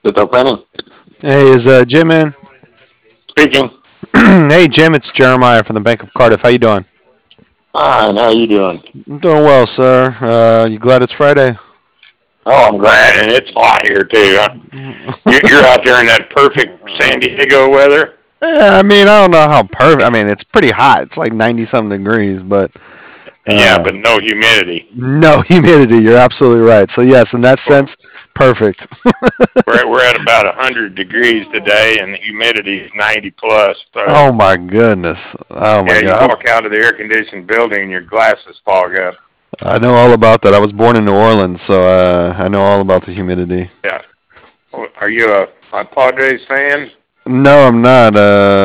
With opening. Hey, is Jim in? Speaking. Hey, Jim, it's Jeremiah from the Bank of Cardiff. How you doing? Fine. How you doing? I'm doing well, sir. You glad it's Friday? Oh, I'm glad, and it's hot here too. Huh? You're out there in that perfect San Diego weather. Yeah, I mean, I don't know how perfect. I mean, it's pretty hot. It's like 90 something degrees, but Yeah, uh, but no humidity. no humidity. You're absolutely right. So yes, in that sense, perfect. We're at about 100 degrees today, and the humidity is 90 plus. So Oh my goodness. Oh my yeah, you God. walk out of the air conditioned building, and your glasses fog up. I know all about that. I was born in New Orleans, so I know all about the humidity. Yeah. Are you a Padres fan? No, I'm not.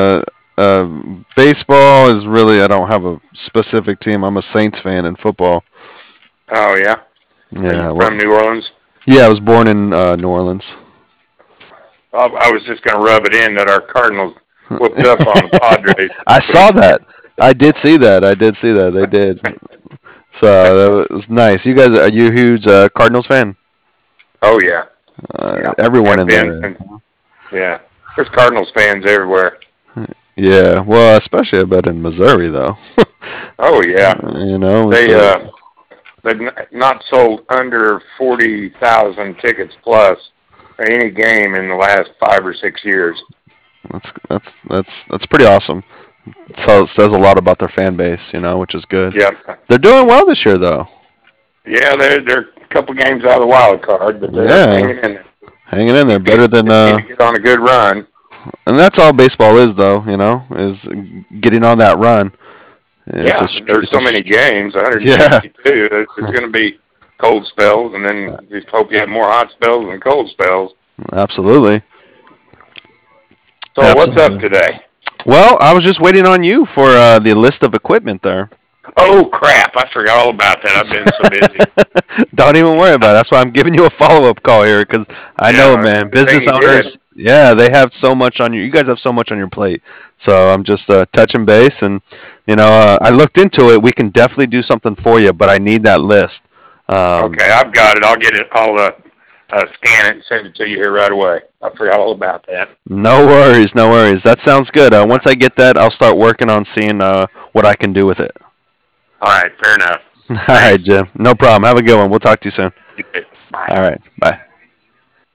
Baseball is really. I don't have a specific team. I'm a Saints fan in football. Oh yeah. Are you Yeah, from well, New Orleans? yeah. I was born in New Orleans. I was just going to rub it in that our Cardinals whooped up on the Padres I this week. saw that. I did see that. I did see that. They did. So that was nice. You guys, are you a huge Cardinals fan? Oh yeah, yeah. Everyone Have in been there is. since yeah. There's Cardinals fans everywhere. Yeah, well, especially I bet in Missouri though. Oh yeah. You know, with They the they've not sold under 40,000 tickets plus for any game in the last 5 or 6 years. that's pretty awesome. So Yeah. it says a lot about their fan base, you know, which is good. Yeah. They're doing well this year though. Yeah. They're a couple games out of the wild card, but they're Yeah, hanging in there. hanging in there Just better than need to get on a good run. and that's all baseball is though, you know, is getting on that run. It's a Yeah, there's it's a so many games, yeah, 162. There's going to be cold spells, and then just hope you have more hot spells than cold spells. absolutely. So what's up Absolutely. today? Well, I was just waiting on you for the list of equipment there. Oh crap! I forgot all about that. I've been so busy. Don't even worry about it. That's why I'm giving you a follow up call here because I know, Yeah, man, good thing business you did. owners, yeah, they have so much on you. You guys have so much on your plate. So I'm just touching base, and I looked into it. We can definitely do something for you, but I need that list. Um, Okay, I've got it. I'll get it. I'll scan it and send it to you here right away. I forgot all about that. no worries, no worries. That sounds good. Once I get that, I'll start working on seeing what I can do with it. All right, fair enough. All right, Thanks. Jim. No problem. Have a good one. We'll talk to you soon. Bye. All right. Bye.